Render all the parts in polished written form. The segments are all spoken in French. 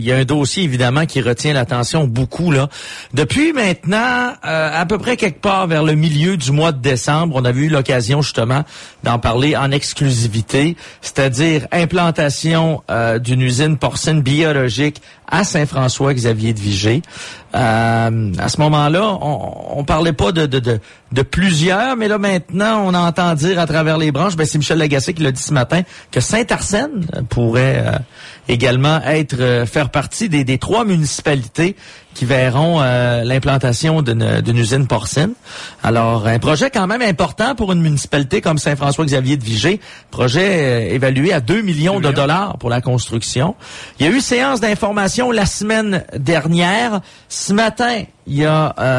Il y a un dossier, évidemment, qui retient l'attention beaucoup, là. Depuis maintenant, à peu près quelque part vers le milieu du mois de décembre, on avait eu l'occasion, justement, d'en parler en exclusivité, c'est-à-dire implantation d'une usine porcine biologique à Saint-François-Xavier-de-Vigée. À ce moment-là, on parlait pas de plusieurs, mais là, maintenant, on entend dire à travers les branches, c'est Michel Lagacé qui l'a dit ce matin, que Saint-Arsène pourrait également faire partie des 3 municipalités qui verront l'implantation d'une usine porcine. Alors, un projet quand même important pour une municipalité comme Saint-François-Xavier-de-Vigée. Projet évalué à 2 millions de dollars pour la construction. Il y a eu séance d'information la semaine dernière. Ce matin, il y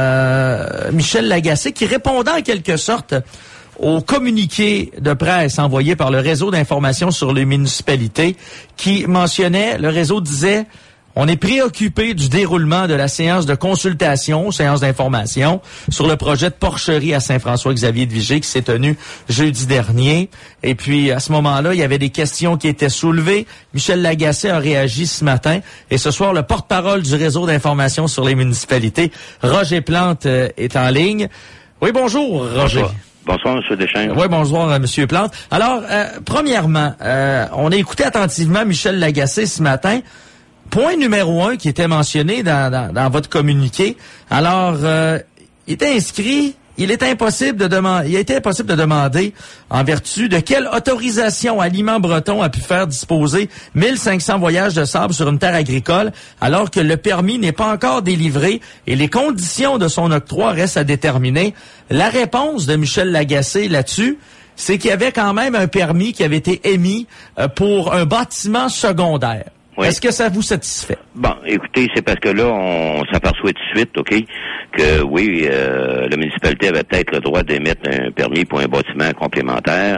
a Michel Lagacé qui répondait en quelque sorte au communiqué de presse envoyé par le réseau d'information sur les municipalités qui mentionnait, le réseau disait: on est préoccupé du déroulement de la séance de consultation, séance d'information, sur le projet de porcherie à Saint-François-Xavier-de-Vigée qui s'est tenu jeudi dernier. Et puis, à ce moment-là, il y avait des questions qui étaient soulevées. Michel Lagacé a réagi ce matin. Et ce soir, le porte-parole du réseau d'information sur les municipalités, Roger Plante, est en ligne. Oui, bonjour, Roger. Bonsoir, M. Deschênes. Oui, bonjour, M. Plante. Alors, premièrement, on a écouté attentivement Michel Lagacé ce matin. Point numéro 1 qui était mentionné dans votre communiqué. Alors, il a été impossible de demander en vertu de quelle autorisation Aliments Breton a pu faire disposer 1500 voyages de sable sur une terre agricole alors que le permis n'est pas encore délivré et les conditions de son octroi restent à déterminer. La réponse de Michel Lagacé là-dessus, c'est qu'il y avait quand même un permis qui avait été émis pour un bâtiment secondaire. Oui. Est-ce que ça vous satisfait? Bon, écoutez, c'est parce que là, on s'aperçoit tout de suite, OK, que oui, la municipalité avait peut-être le droit d'émettre un permis pour un bâtiment complémentaire,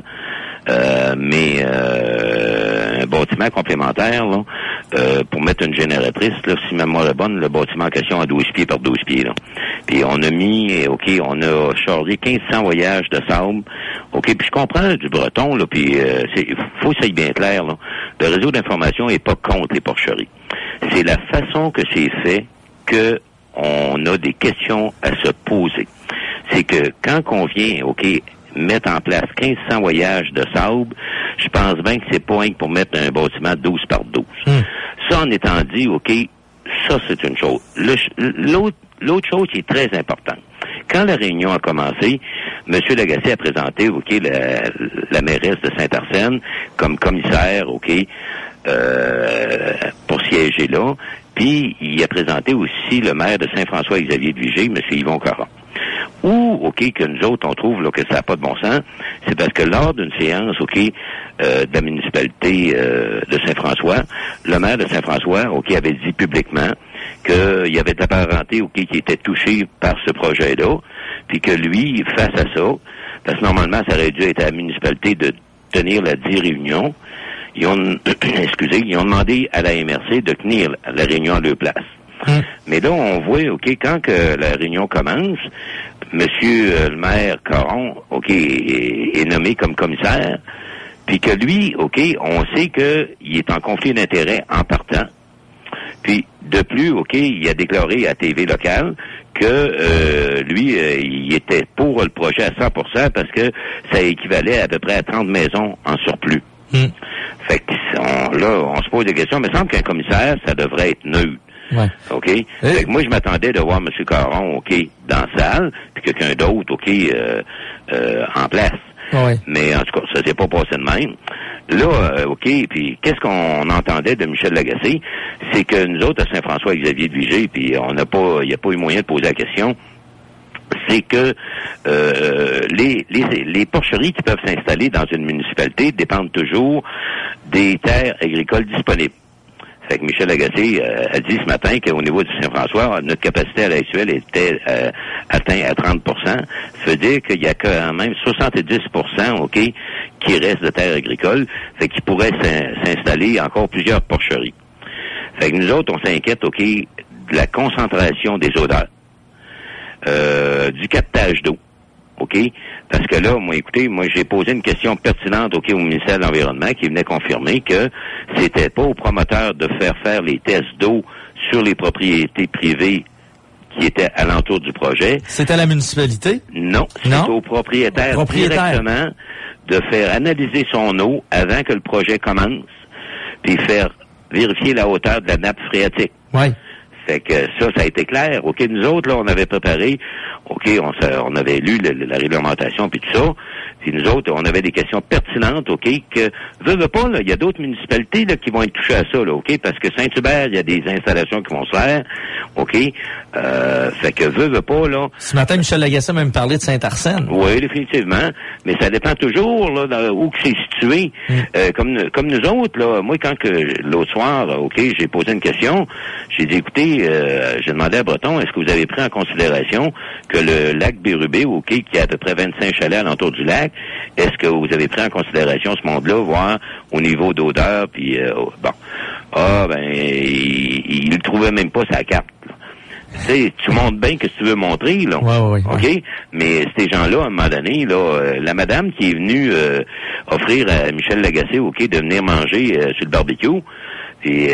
mais un bâtiment complémentaire, là, pour mettre une génératrice, là, si ma mémoire est bonne, le bâtiment en question a 12 pieds par 12 pieds, là. Puis on a mis, OK, on a chargé 1500 voyages de sable. OK, puis je comprends du breton, là, puis faut que ça soit bien clair, là. Le réseau d'information est pas contre les porcheries. C'est la façon que c'est fait que on a des questions à se poser. C'est que quand on vient, OK, mettre en place 1500 voyages de sable, je pense bien que c'est pas rien pour mettre un bâtiment 12 par 12. Ça, en étant dit, OK, ça, c'est une chose. L'autre chose qui est très importante. Quand la réunion a commencé, M. Lagacé a présenté, OK, la mairesse de Saint-Arsène comme commissaire, OK, pour siéger là. Puis, il a présenté aussi le maire de Saint-François-Xavier-de-Vigée, M. Yvon Caron. Ou, OK, que nous autres, on trouve là, que ça n'a pas de bon sens, c'est parce que lors d'une séance, OK, de la municipalité de Saint-François, le maire de Saint-François, OK, avait dit publiquement qu'il y avait de la parenté, OK, qui était touché par ce projet-là, puis que lui, face à ça, parce que normalement, ça aurait dû être à la municipalité de tenir la 10 réunions, ils ont demandé à la MRC de tenir la réunion à leur place. Mais là, on voit, OK, quand que la réunion commence, Monsieur le maire Caron, OK, est nommé comme commissaire, puis que lui, OK, on sait qu'il est en conflit d'intérêts en partant. Puis, de plus, OK, il a déclaré à TV locale que lui, il était pour le projet à 100% parce que ça équivalait à peu près à 30 maisons en surplus. Fait que on se pose des questions, mais il semble qu'un commissaire, ça devrait être neutre. Ouais. OK? Fait que moi, je m'attendais de voir M. Caron, OK, dans la salle, puis quelqu'un d'autre, OK, en place. Ouais. Mais en tout cas, ça s'est pas passé de même. Là, OK, puis qu'est-ce qu'on entendait de Michel Lagacé? C'est que nous autres, à Saint-François-Xavier-de-Vigée, puis il n'y a pas eu moyen de poser la question, c'est que les porcheries qui peuvent s'installer dans une municipalité dépendent toujours des terres agricoles disponibles. Fait que Michel Lagacé a dit ce matin qu'au niveau de Saint-François, notre capacité à l'heure actuelle était atteinte à 30%. Ça veut dire qu'il y a quand même 70%, OK, qui reste de terres agricoles. Fait qu'il pourrait s'installer encore plusieurs porcheries. Fait que nous autres, on s'inquiète, OK, de la concentration des odeurs, du captage d'eau. OK? Parce que là, écoutez, j'ai posé une question pertinente, OK, au ministère de l'Environnement qui venait confirmer que c'était pas aux promoteurs de faire les tests d'eau sur les propriétés privées qui étaient alentour du projet. C'était la municipalité? Non, c'est au propriétaire directement de faire analyser son eau avant que le projet commence, puis faire vérifier la hauteur de la nappe phréatique. Oui. Fait que ça a été clair. OK, nous autres, là, on avait préparé, OK, on avait lu la réglementation puis tout ça. Puis nous autres, on avait des questions pertinentes, OK, que, veux pas, là, il y a d'autres municipalités, là, qui vont être touchées à ça, là, OK, parce que Saint-Hubert, il y a des installations qui vont se faire, OK, fait que, veux pas, là. Ce matin, Michel Lagacé m'a même parlé de Saint-Arsène. Oui, définitivement, mais ça dépend toujours, là, où que c'est situé. Comme nous autres, là, moi, quand que, l'autre soir, OK, j'ai posé une question, j'ai dit, écoutez, j'ai demandé à Breton, est-ce que vous avez pris en considération que le lac Bérubé, OK, qui a à peu près 25 chalets alentour du lac, est-ce que vous avez pris en considération ce monde-là, voir au niveau d'odeur, puis bon. Ah, ben, il le trouvait même pas sa carte, là. Tu sais, tu montres bien que tu veux montrer, là. Ouais. OK? Mais ces gens-là, à un moment donné, là, la madame qui est venue offrir à Michel Lagacé, OK, de venir manger sur le barbecue, et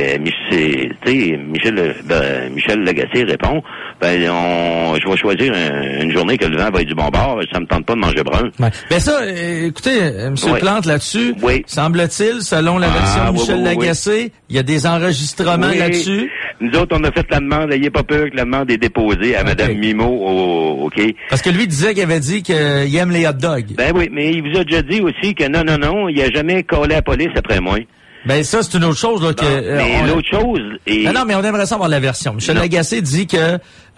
Michel Lagacé répond, je vais choisir une journée que le vent va être du bon bord, ça me tente pas de manger brun. Ouais. Ben ça, écoutez, M. Plante, là-dessus, semble-t-il, selon la version de Michel Lagacé, il y a des enregistrements là-dessus. Nous autres, on a fait la demande, n'ayez pas peur que la demande est déposée à Mme Mimo, OK. Parce que lui disait qu'il avait dit qu'il aime les hot dogs. Ben oui, mais il vous a déjà dit aussi que non, il a jamais collé la police après moi. Ben ça, c'est une autre chose. Là, mais l'autre chose... Non, mais on aimerait savoir la version. Michel Lagacé dit que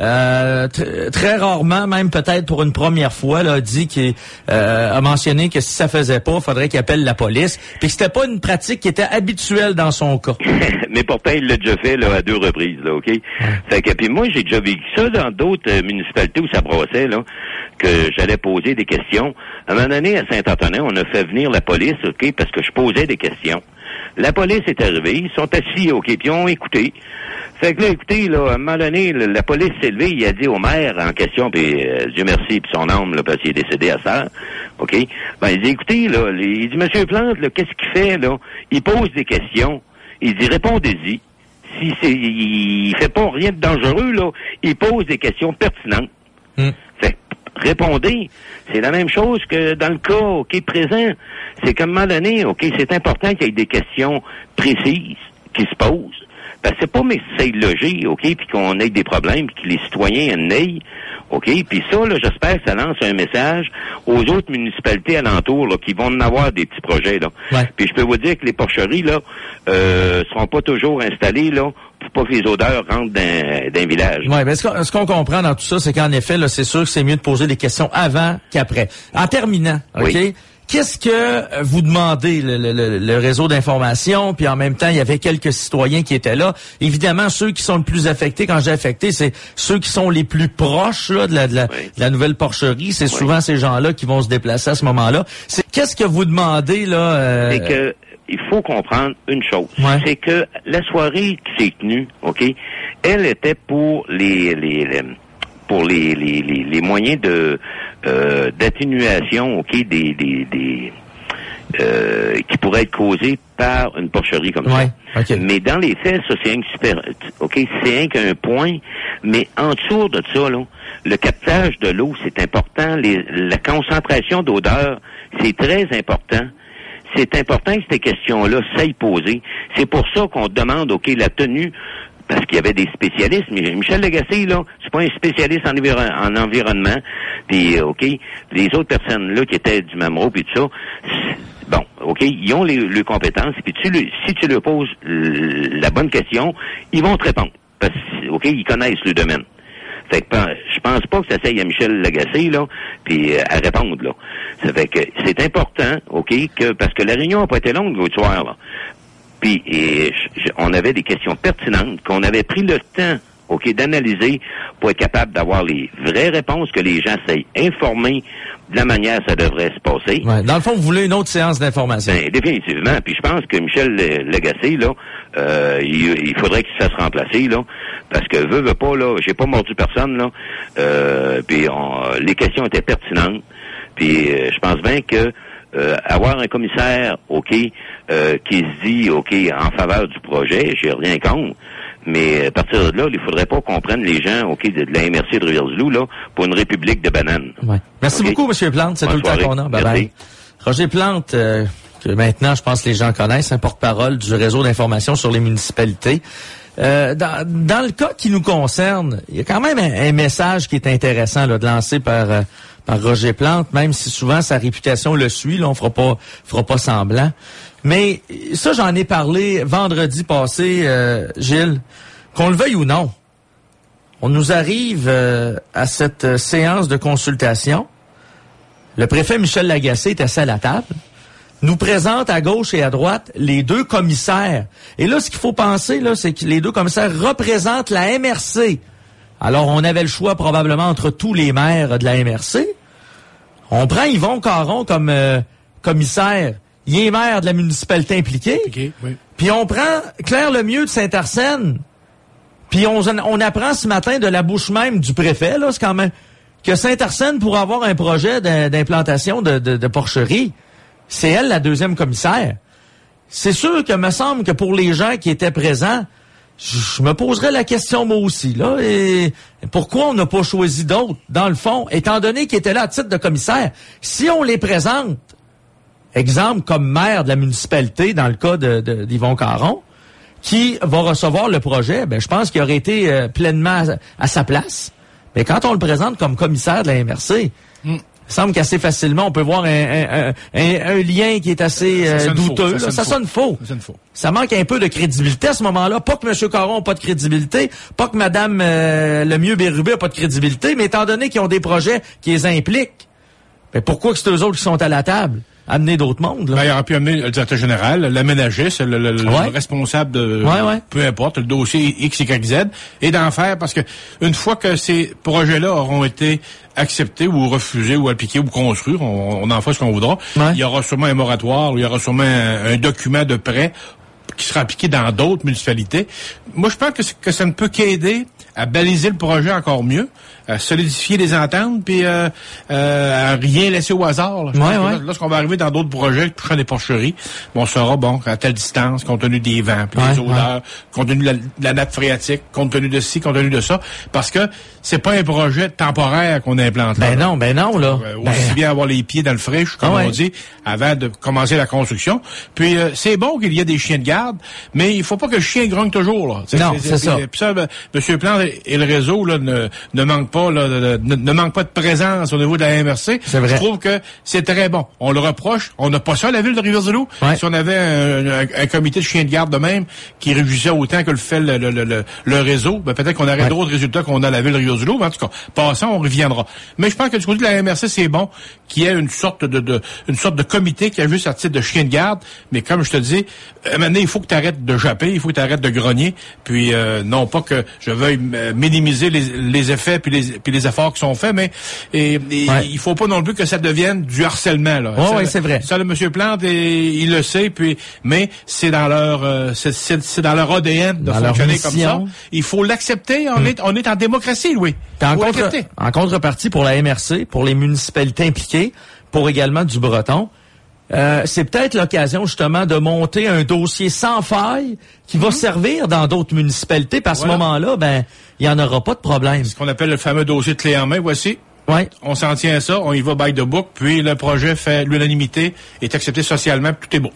très rarement, même peut-être pour une première fois, là, dit qu'il a mentionné que si ça faisait pas, il faudrait qu'il appelle la police, puis que c'était pas une pratique qui était habituelle dans son cas. Mais pourtant, il l'a déjà fait là, à 2 reprises, là, OK? Fait que puis moi, j'ai déjà vécu ça dans d'autres municipalités où ça brossait, là, que j'allais poser des questions. À un moment donné, à Saint-Antonin, on a fait venir la police, OK, parce que je posais des questions. La police est arrivée, ils sont assis, OK, puis ils ont écouté. Fait que là, écoutez, là, à un moment donné, la police s'est levée, il a dit au maire en question, puis Dieu merci, puis son âme, là, parce qu'il est décédé à ça, OK? Ben, il dit, écoutez, là, il dit, Monsieur Plante, là, qu'est-ce qu'il fait, là? Il pose des questions. Il dit, répondez-y. Il fait pas rien de dangereux, là. Il pose des questions pertinentes. Fait répondez. C'est la même chose que dans le cas, OK, présent. C'est qu'à un moment donné, OK, c'est important qu'il y ait des questions précises qui se posent. Parce que c'est pas mais c'est logé, OK, puis qu'on ait des problèmes, puis que les citoyens en aient, OK, puis ça, là, j'espère que ça lance un message aux autres municipalités alentours, là, qui vont en avoir des petits projets, là. Ouais. Puis je peux vous dire que les porcheries, là, seront pas toujours installées, là, pour pas que les odeurs rentrent d'un village. Oui, ben ce qu'on comprend dans tout ça, c'est qu'en effet, là, c'est sûr que c'est mieux de poser des questions avant qu'après. En terminant, OK? Oui. Qu'est-ce que vous demandez, le réseau d'information, puis en même temps, il y avait quelques citoyens qui étaient là. Évidemment, ceux qui sont le plus affectés, quand j'ai affecté, c'est ceux qui sont les plus proches là, de la nouvelle porcherie. C'est souvent ces gens-là qui vont se déplacer à ce moment-là. Qu'est-ce que vous demandez, là? C'est que il faut comprendre une chose. C'est que la soirée qui s'est tenue, OK, elle était pour les moyens de d'atténuation, OK, qui pourraient être causés par une porcherie comme ça. Okay. Mais dans les faits, ça c'est c'est qu'un point, mais en dessous de ça, là, le captage de l'eau, c'est important, la concentration d'odeur, c'est très important. C'est important que ces questions-là s'aillent poser. C'est pour ça qu'on demande, OK, la tenue, parce qu'il y avait des spécialistes, mais Michel Lagacé, là, c'est pas un spécialiste en environnement, puis, OK, les autres personnes, là, qui étaient du Mamro, puis tout ça, bon, OK, ils ont les compétences, puis si tu leur poses la bonne question, ils vont te répondre, parce que, OK, ils connaissent le domaine. Fait que je pense pas que ça s'aille à Michel Lagacé, là, puis à répondre, là. Ça fait que c'est important, OK, parce que la réunion n'a pas été longue l'autre soir, là. Puis on avait des questions pertinentes qu'on avait pris le temps, OK, d'analyser pour être capable d'avoir les vraies réponses, que les gens soient informés de la manière que ça devrait se passer. Ouais. Dans le fond, vous voulez une autre séance d'information. Ben, définitivement. Puis je pense que Michel Lagacé, là, il faudrait qu'il se fasse remplacer, là, parce que veut pas, là, j'ai pas mordu personne, là, puis les questions étaient pertinentes, puis je pense bien que avoir un commissaire, qui se dit, en faveur du projet, j'ai rien contre, mais à partir de là, il faudrait pas qu'on prenne les gens, de la MRC de Rivière-du-Loup, là, pour une république de bananes. Ouais. Merci beaucoup, M. Plante, c'est tout le temps qu'on a. Bye-bye. Roger Plante, que maintenant, je pense que les gens connaissent, un porte-parole du réseau d'information sur les municipalités. Dans le cas qui nous concerne, il y a quand même un message qui est intéressant là, de lancer par Roger Plante, même si souvent sa réputation le suit, là, on fera pas semblant. Mais ça, j'en ai parlé vendredi passé, Gilles, qu'on le veuille ou non. On nous arrive à cette séance de consultation. Le préfet Michel Lagacé est assis à la table, nous présente à gauche et à droite les deux commissaires. Et là, ce qu'il faut penser, là, c'est que les deux commissaires représentent la MRC. Alors, on avait le choix probablement entre tous les maires de la MRC. On prend Yvon Caron comme commissaire. Il est maire de la municipalité impliquée. Okay, oui. Puis on prend Claire Lemieux de Saint-Arsène. Puis on apprend ce matin de la bouche même du préfet, là, c'est quand même, que Saint-Arsène pourrait avoir un projet d'implantation de porcherie. C'est elle, la deuxième commissaire. C'est sûr que me semble que pour les gens qui étaient présents, je me poserais la question moi aussi, là. Et pourquoi on n'a pas choisi d'autres, dans le fond, étant donné qu'ils étaient là à titre de commissaire? Si on les présente, exemple comme maire de la municipalité, dans le cas d'Yvon Caron, qui va recevoir le projet, je pense qu'il aurait été pleinement à sa place. Mais quand on le présente comme commissaire de la MRC, il semble qu'assez facilement, on peut voir un lien qui est assez douteux. Ça sonne faux. Ça manque un peu de crédibilité à ce moment-là. Pas que M. Caron n'a pas de crédibilité, pas que Mme Lemieux-Bérubé n'a pas de crédibilité, mais étant donné qu'ils ont des projets qui les impliquent, pourquoi que c'est eux autres qui sont à la table? Amener d'autres mondes, là. Il aurait pu amener le directeur général, l'aménagiste, le responsable de peu importe, le dossier X, Y, Z, et d'en faire, parce que une fois que ces projets-là auront été acceptés ou refusés ou appliqués ou construits, on en fera ce qu'on voudra, il y aura sûrement un moratoire, il y aura sûrement un document de prêt qui sera appliqué dans d'autres municipalités. Moi, je pense que ça ne peut qu'aider à baliser le projet encore mieux, à solidifier les ententes, puis à rien laisser au hasard. Là. Lorsqu'on va arriver dans d'autres projets touchant des porcheries, on saura, à telle distance, compte tenu des vents, puis des odeurs, compte tenu de la nappe phréatique, compte tenu de ci, compte tenu de ça, parce que c'est pas un projet temporaire qu'on implante là. Ben non, là. Aussi bien avoir les pieds dans le friche, comme on dit, avant de commencer la construction. Puis c'est bon qu'il y ait des chiens de garde, mais il faut pas que le chien grogne toujours, là. Non, c'est ça. Puis ça, M. Plante et le réseau, là, ne manquent pas, là, ne manquent pas de présence au niveau de la MRC. C'est vrai. Je trouve que c'est très bon. On le reproche. On n'a pas ça à la ville de Rivière-du-Loup. Ouais. Si on avait un comité de chiens de garde de même, qui réussissait autant que le fait le réseau, peut-être qu'on aurait d'autres résultats qu'on a à la ville de Rivière-du-Loup. Mais en tout cas, passons, on reviendra. Mais je pense que du côté de la MRC, c'est bon qu'il y ait une sorte de comité qui a juste à titre de chien de garde. Mais comme je te dis, à un moment donné, il faut que tu arrêtes de japper, il faut que tu arrêtes de grogner. Puis non pas que je veuille minimiser les effets puis les efforts qui sont faits, mais il faut pas non plus que ça devienne du harcèlement, là. Oui, c'est vrai. Ça, le M. Plante, il le sait, mais c'est dans leur c'est dans leur ADN de fonctionner comme ça. Il faut l'accepter. On est en démocratie, Louis. En contrepartie, pour la MRC, pour les municipalités impliquées, pour également du Breton, c'est peut-être l'occasion justement de monter un dossier sans faille qui va servir dans d'autres municipalités. Puis à ce moment-là, il n'y en aura pas de problème. Ce qu'on appelle le fameux dossier de clé en main, voici. Ouais. On s'en tient à ça, on y va by the book, puis le projet fait l'unanimité, est accepté socialement, tout est beau.